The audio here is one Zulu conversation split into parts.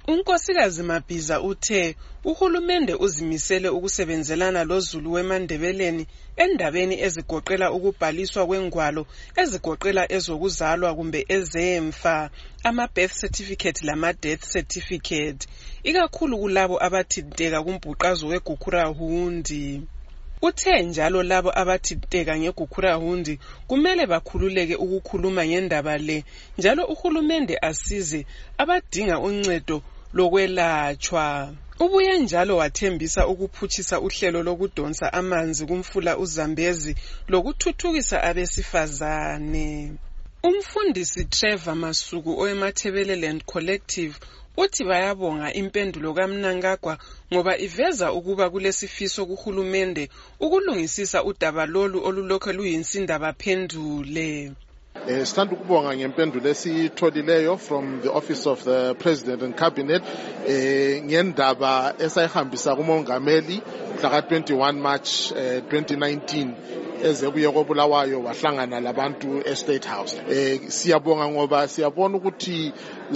Unkosikazi Mabhiza uthe uhulumende uzimisele ukusebenzelana loZulu weMandebeleni endabeni ezigoqela ukubhaliswa kwengwalo ezigoqela ezokuzalwa kumbe ezemfa, ama-birth certificate lama-death certificate, ikakhulu kulabo abathinteka kumbhuqazo weGukurahundi. Uthe njalo labo abathinteka ngeGukurahundi kumele bakhululeke ukukhuluma ngendaba le, njalo uhulumende asize abadinga uncedo lokwelatshwa. Ubuye njalo wathembisa ukuphutshisa uhlelo lokudonsa amanzi kumfula uZambezi lokuthuthukisa abesifazane. Umfundisi Trevor Masuku owemathebeleland Collective uthi bayabonga impendulo kaMnangagwa ngoba iveza ukuba kulesifiso kuhulumende ukulungisisa udaba lolu olulokho luyinsinda baphendule. Sithanda ukubonga ngempendulo esitholileyo from the office of the president and cabinet ngendaba esayihambisa kumongameli mhla ka-21 March 2019 ezebuye koBulawayo wahlangana labantu eState House. Siyabonga ngoba siyabona ukuthi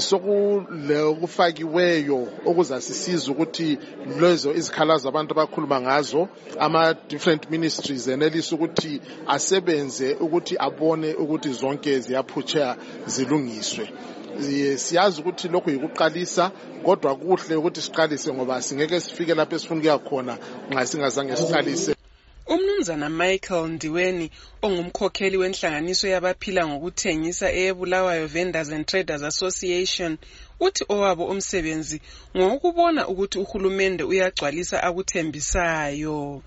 sokufakiweyo okuzasisiza ukuthi lezo izikhalazo abantu abakhuluma ngazo ama different ministries enelisa ukuthi asebenze ukuthi abone ukuthi zonke ziyaphutsha zilungiswe. Siyazi ukuthi lokho yikuqalisa kodwa kuhle ukuthi siqalise ngoba singeke sifike lapho esifuna ukuya khona nxa singazange siqalise. Umnumzana Michael Ndiweni ongumkhokheli wenhlanganiso yabaphila ngokuthengisa eyeBulawayo Vendors and Traders Association uthi owabo umsebenzi ngokubona ukuthi uhulumende uyagcwalisa akuthembisayo.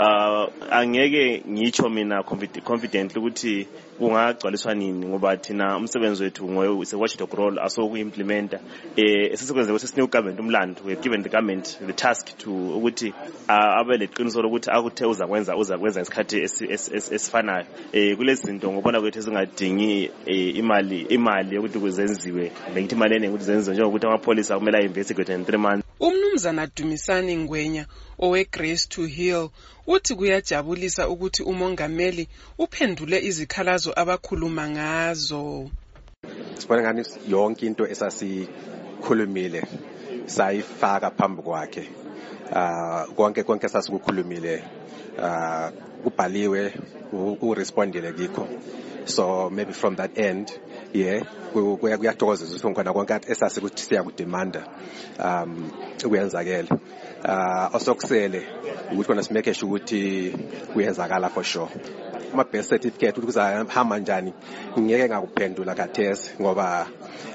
Angeke ngitsho mina confident ukuthi kungagcwaliswa nini ngoba thina umsebenzi wethu watchdog role asokuimplementa esisekwenze kwesine government umlando we given the government the task to ukuthi abe leqiniso lokuthi akuthe uzakwenza isikhathi esifanayo kulezi zinto ngobona kwethu ezingadingi imali yokuthi kuzenziwe ngithi imali eningi ukuthi zenziwe njengokuthi amapolice kumele investigate in 3 months. Umnumzana Dumisani Ngwenya owe-Grace to Heal uthi kuyajabulisa ukuthi umongameli uphendule izikhalazo abakhuluma ngazo. Sibona ngani yonke into esasikhulumile sayifaka phambi kwakhe. Konke sasikukhulumile kubhaliwe urespondile kikho. So maybe from that end kuyathokozisa ukuthi ngona konke esasikuthi siyakudemanda kuyenzakala. Osokusele ukuthi kona simeke sure ukuthi kuyenzakala for sure. Ama-birth certificate ukuthi kuzahamba njani ngeke ngakuphendula khathesi ngoba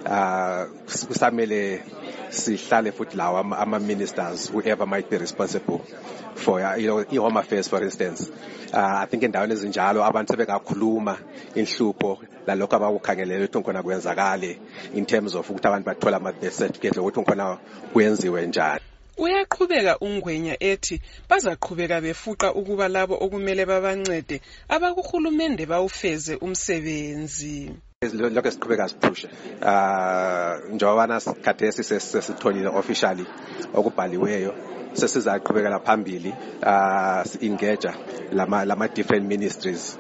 kusamele sihlale futhi lawa ama-ministers whoever might be responsible for i-home affairs for instance. I think endaweni ezinjalo abantu sebekakhuluma inhlupho lalokho abakukhangelele ukuthi ngona kwenzakale in terms of ukuthi abantu bathola ama-birth certificate ukuthi ngona kwenziwe njani. Uyaqhubeka uNgwenya ethi bazaqhubeka befuqa ukuba labo okumele babancede abakuhulumende bawufeze umsebenzi. Lokho siqhubeka siphushe njobana khathesi sesitholile officially okubhaliweyo sesizaqhubekela phambili engage lama different ministries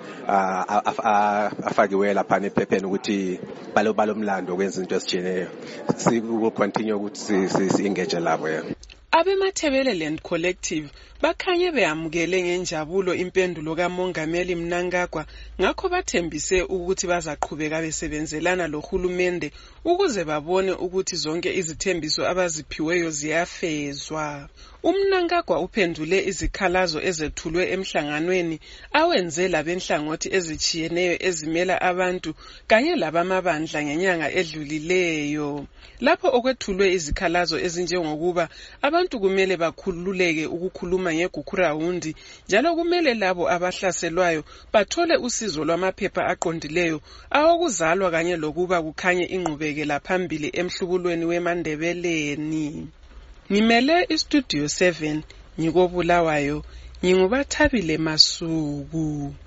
afakiwe lapha nephepheni ukuthi balomlando kwenza into esijineyo will continue ukuthi si engage labo. Abemathebeleland Collective bakhanye beyamukele ngenjabulo impendulo kamongameli Mnangagwa ngakho bathembise ukuthi bazaqhubeka besebenzelana lohulumende ukuze babone ukuthi zonke izithembiso abaziphiweyo ziyafezwa. Umnangagwa uphendule izikhalazo ezethulwe emhlanganweni awenze labenhlangothi ezichiyeneyo ezimela abantu kanye labamabandla ngenyanga edlulileyo. Lapho okwethulwe izikhalazo ezinjengokuba abantu kumele bakhululeke ukukhuluma ngeGukurahundi njalo kumele labo abahlaselwayo bathole usizo lwamaphepha aqondileyo awokuzalwa kanye lokuba kukhanye ingqubekela phambili emhlubulweni weMandebeleni. Ngimele iStudio 7 ngikoBulawayo, nginguBathabile Masuku.